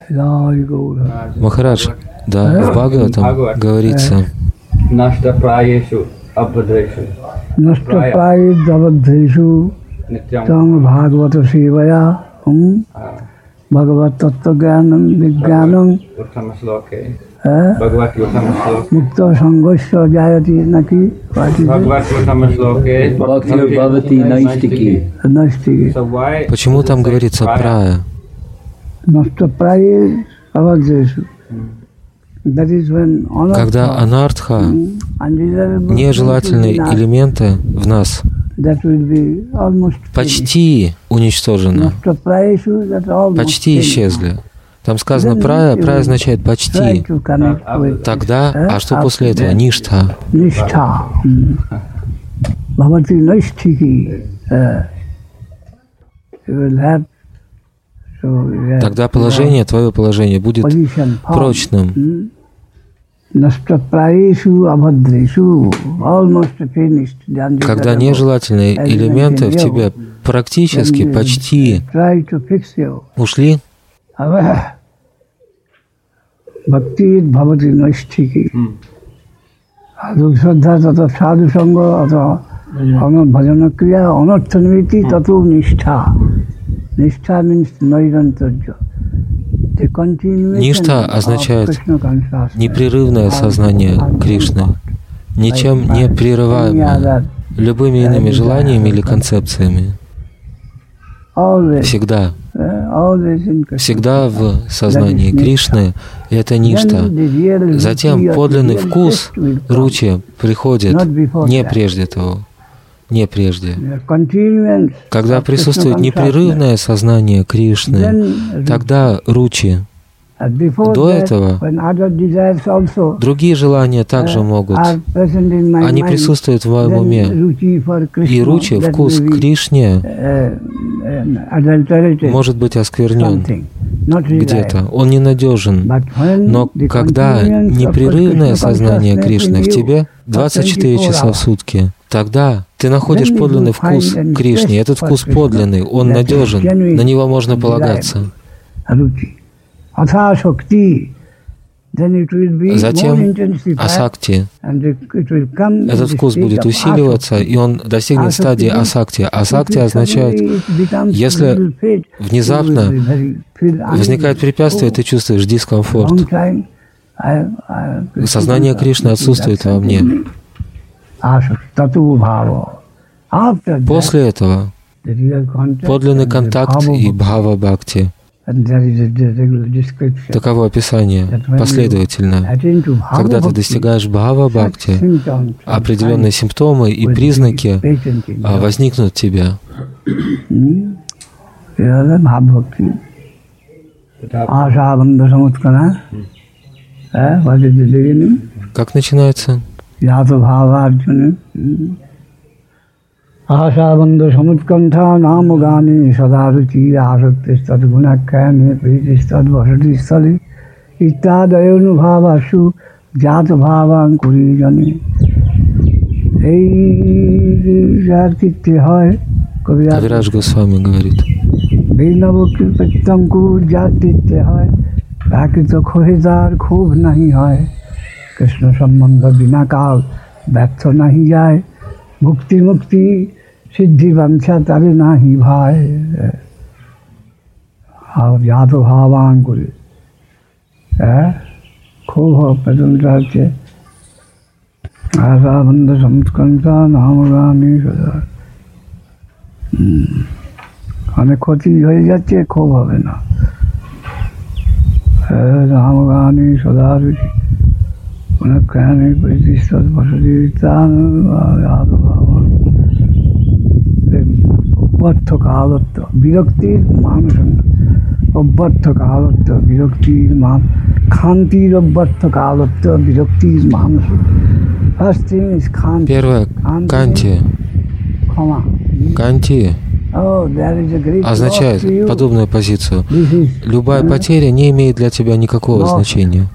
Махарадж, да, в Бхагаватам говорится, Nashtaprayesu abhadreshu Tam Bhagavata Sevaya Bhagavat Tattva Jnanam Vijnanam Bhagavad Gita Mukta Sangosya Jayati Naki Bhagavad Gita Bhakti Bhavati Naistiki. Nastiki. почему там говорится прая? Nashtapraye Avadresu. That is when Когда анартха, нежелательные элементы в нас that will be almost почти уничтожены, Nashtaprayesu, that almost почти исчезли. Там сказано прая, прая означает try почти. to connect with Тогда, а что после этого? Ништха. Nishtha. Bhavati Naistiki. You will have Тогда положение, твое положение будет position, power. прочным. Nashtaprayesu Abhadresu. Almost finished. Когда нежелательные элементы в тебе практически, почти Try to fix you. ушли, Bhakti Bhavati Naistiki. Adu Shraddha Tata Sadhu Sangha Tata Bhajana Kriya Anarthaniviti Tato Nishtha. Nishtha means Nairantarya. The continuation Ништа of означает Krishna consciousness. непрерывное сознание Кришны, ничем не прерываемое, любыми иными желаниями или концепциями. Always, Всегда, always in Krishna. всегда в сознании Кришны это ништа. Then the real Затем beauty, подлинный the real вкус taste will come. ручи приходит Not before не that. прежде того, не прежде. The continuance Когда of присутствует Krishna непрерывное сознание Кришны, Then, тогда ручи. and before До that, этого when other desires also другие желания также могут. are present in my Они mind, присутствуют в моем then уме. ruchi for Krishna, И ручи, that вкус may к be, Кришне adulterated может быть осквернен something, not где-то. reliable. Он ненадежен. But when Но the когда continuance of непрерывное Krishna сознание consciousness Кришны in в you тебе 24 for часа 24 в сутки, тогда ты находишь Then you подлинный will вкус find к Кришне. and Этот taste вкус for Krishna. подлинный, он That is надежен, genuine, на него можно полагаться. Ruchi. Atha Shakti, then it will be more Затем intensified, асакти. and it will come in Этот the вкус state будет of усиливаться, и он достигнет стадии асакти. Асакти означает, если внезапно возникает препятствие, ты чувствуешь дискомфорт. Сознание Кришны отсутствует во мне. После этого подлинный контакт и бхава-бхакти. Таково описание последовательное. Когда ты достигаешь бхава-бхакти, определенные симптомы и признаки возникнут в тебе. Как начинается? Asabandha samutkantha namugani sadaruchi asaktistat gunakyani pritistat vasati stali ittadayonu bhavashu jata bhavan kurijani. এই যার কীর্তি হয় Кавирадж Госвами говорит. বীরনবকীর্তঙ্কুর যার কীর্তি হয় প্রাকৃত খোহেদার ক্ষোভ নাহি হয় কৃষ্ণ সম্বন্ধ বিনা কাল ব্যর্থ নাহি যায় মুক্তি মুক্তি সিদ্ধি বাঞ্ছা তারে নাহি ভাই জাত ভাবান করে ক্ষোভ প্রথমটা হচ্ছে আশাবন্ধ সংস্কৃতা নামগামী সদা অনেক ক্ষতি হয়ে যাচ্ছে ক্ষোভ হবে না নামগামী সদা রুচি অনেক জ্ঞানী প্রতিষ্ঠা বসতি অব্যর্থ কালত্ব বিরক্তির মানুষ অব্যর্থ কালত্ব বিরক্তির মান খান্তির অব্যর্থ কালত্ব বিরক্তির মানুষ. Первое – канти. Канти означает подобную позицию. Любая потеря не имеет для тебя никакого значения.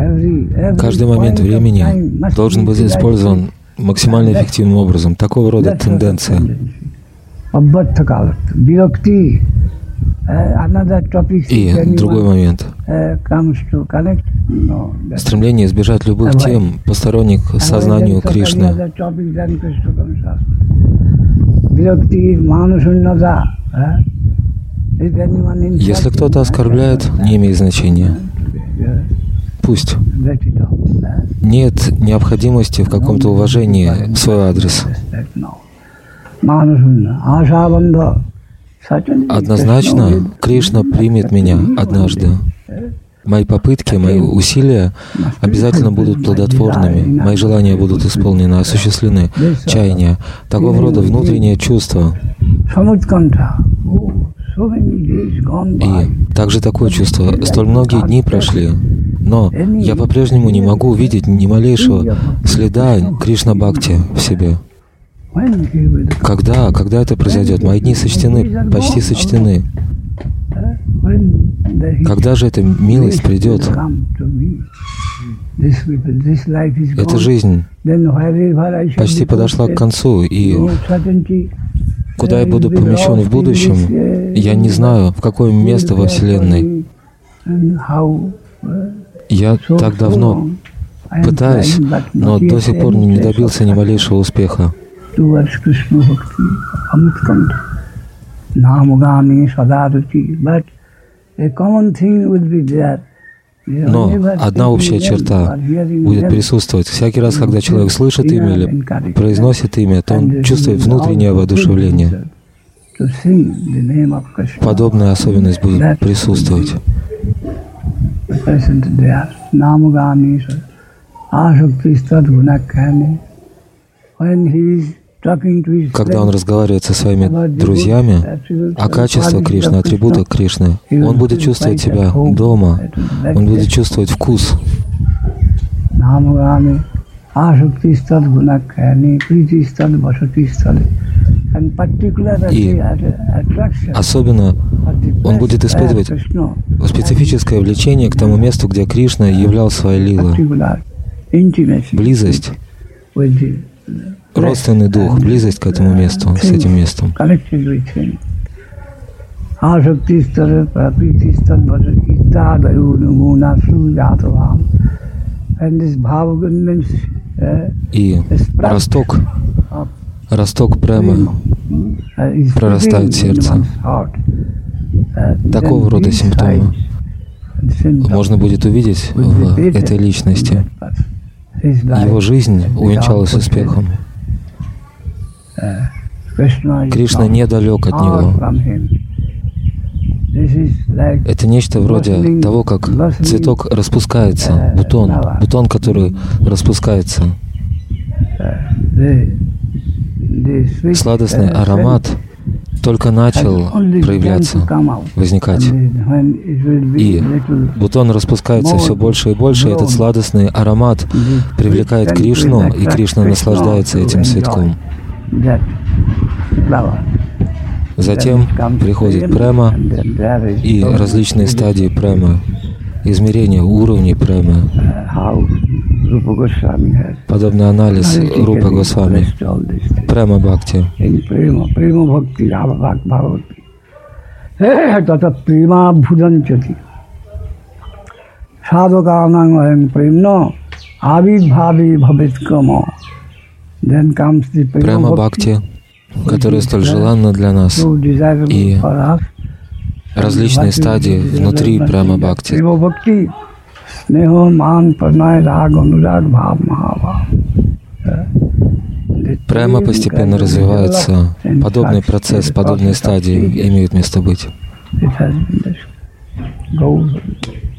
Каждый момент времени должен быть использован максимально эффективным образом. Такого рода тенденция. И другой момент. Стремление избежать любых тем, посторонних сознанию Кришны. Если кто-то оскорбляет, не имеет значения. Пусть. Нет необходимости в каком-то уважении в свой адрес. Однозначно, Кришна примет меня однажды. Мои попытки, мои усилия обязательно будут плодотворными. Мои желания будут исполнены, осуществлены. Чаяния. Такого рода внутреннее чувство. И также такое чувство. Столь многие дни прошли, но я по-прежнему не могу увидеть ни малейшего следа Кришна-бхакти в себе. Когда это произойдет? Мои дни сочтены, почти сочтены. Когда же эта милость придет? Эта жизнь почти подошла к концу, и куда я буду помещен в будущем, я не знаю, в какое место во Вселенной. Я так давно пытаюсь, но до сих пор не добился ни малейшего успеха. Но одна общая черта будет присутствовать. Всякий раз, когда человек слышит имя или произносит имя, то он чувствует внутреннее воодушевление. Подобная особенность будет присутствовать. Когда он разговаривает со своими друзьями о качествах Кришны, атрибутах Кришны, он будет чувствовать себя дома, он будет чувствовать вкус. И особенно он будет испытывать специфическое влечение к тому месту, где Кришна являл свои лилы. Близость, родственный дух, близость к этому месту, с этим местом. И росток премы прорастает в сердце. Такого рода симптомы можно будет увидеть в этой личности. Его жизнь увенчалась успехом. Кришна недалек от него. Это нечто вроде того, как цветок распускается, бутон, который распускается. Сладостный аромат только начал проявляться, возникать. И бутон распускается все больше и больше, и этот сладостный аромат привлекает Кришну, и Кришна наслаждается этим цветком. Затем приходит према и различные стадии премы, измерения уровней премы. Подобный анализ Рупа Госвами. Према Бхакти. Према Бхакти, которая столь желанна для нас, и различные стадии внутри Према Бхакти. Према постепенно развивается. Подобный процесс, подобные стадии имеют место быть.